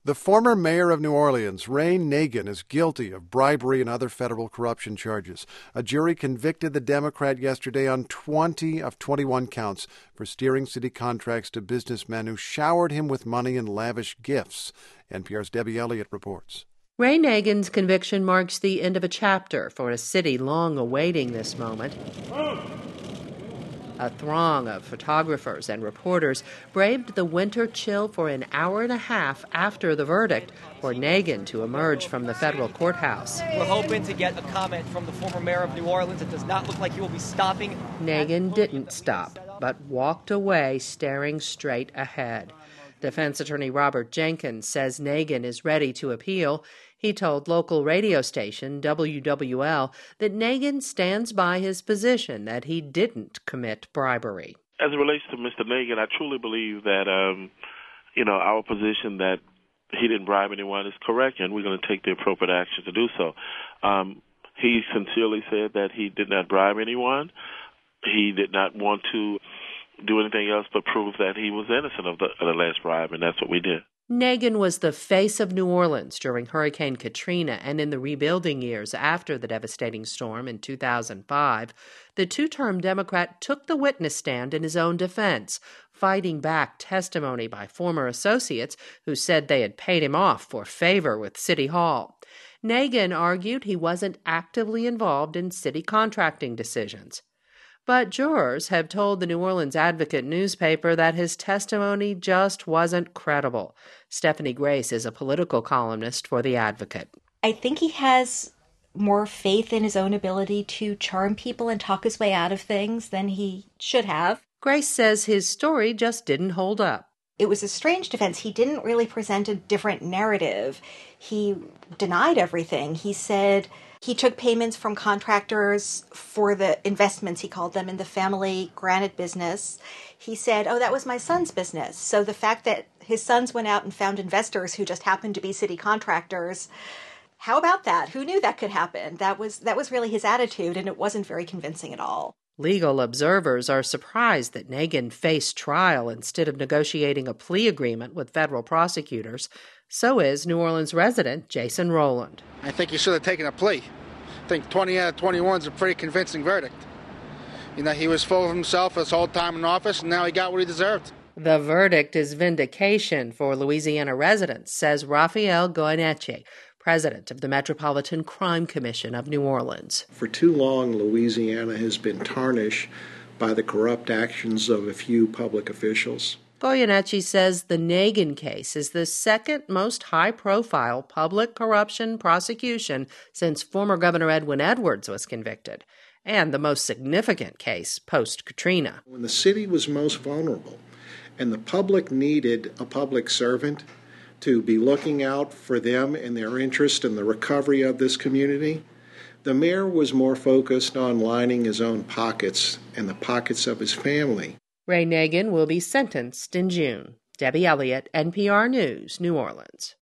The former mayor of New Orleans, Ray Nagin, is guilty of bribery and other federal corruption charges. A jury convicted the Democrat yesterday on 20 of 21 counts for steering city contracts to businessmen who showered him with money and lavish gifts. NPR's Debbie Elliott reports. Ray Nagin's conviction marks the end of a chapter for a city long awaiting this moment. A throng of photographers and reporters braved the winter chill for an hour and a half after the verdict for Nagin to emerge from the federal courthouse. We're hoping to get a comment from the former mayor of New Orleans. It does not look like he will be stopping. Nagin didn't stop, but walked away staring straight ahead. Defense attorney Robert Jenkins says Nagin is ready to appeal. He told local radio station WWL that Nagin stands by his position that he didn't commit bribery. As it relates to Mr. Nagin, I truly believe that, our position that he didn't bribe anyone is correct, and we're going to take the appropriate action to do so. He sincerely said that he did not bribe anyone. He did not want to do anything else but prove that he was innocent of the last bribe, and that's what we did. Nagin was the face of New Orleans during Hurricane Katrina and in the rebuilding years after the devastating storm in 2005. The two-term Democrat took the witness stand in his own defense, fighting back testimony by former associates who said they had paid him off for favor with City Hall. Nagin argued he wasn't actively involved in city contracting decisions. But jurors have told the New Orleans Advocate newspaper that his testimony just wasn't credible. Stephanie Grace is a political columnist for The Advocate. I think he has more faith in his own ability to charm people and talk his way out of things than he should have. Grace says his story just didn't hold up. It was a strange defense. He didn't really present a different narrative. He denied everything. He said he took payments from contractors for the investments, he called them, in the family granite business. He said, that was my son's business. So the fact that his sons went out and found investors who just happened to be city contractors, how about that? Who knew that could happen? That was really his attitude, and it wasn't very convincing at all. Legal observers are surprised that Nagin faced trial instead of negotiating a plea agreement with federal prosecutors. So is New Orleans resident Jason Rowland. I think he should have taken a plea. I think 20 out of 21 is a pretty convincing verdict. He was full of himself his whole time in office, and now he got what he deserved. The verdict is vindication for Louisiana residents, says Rafael Goyeneche, president of the Metropolitan Crime Commission of New Orleans. For too long, Louisiana has been tarnished by the corrupt actions of a few public officials. Goyeneche says the Nagin case is the second most high-profile public corruption prosecution since former Governor Edwin Edwards was convicted, and the most significant case post-Katrina. When the city was most vulnerable and the public needed a public servant to be looking out for them and their interest in the recovery of this community, the mayor was more focused on lining his own pockets and the pockets of his family. Ray Nagin will be sentenced in June. Debbie Elliott, NPR News, New Orleans.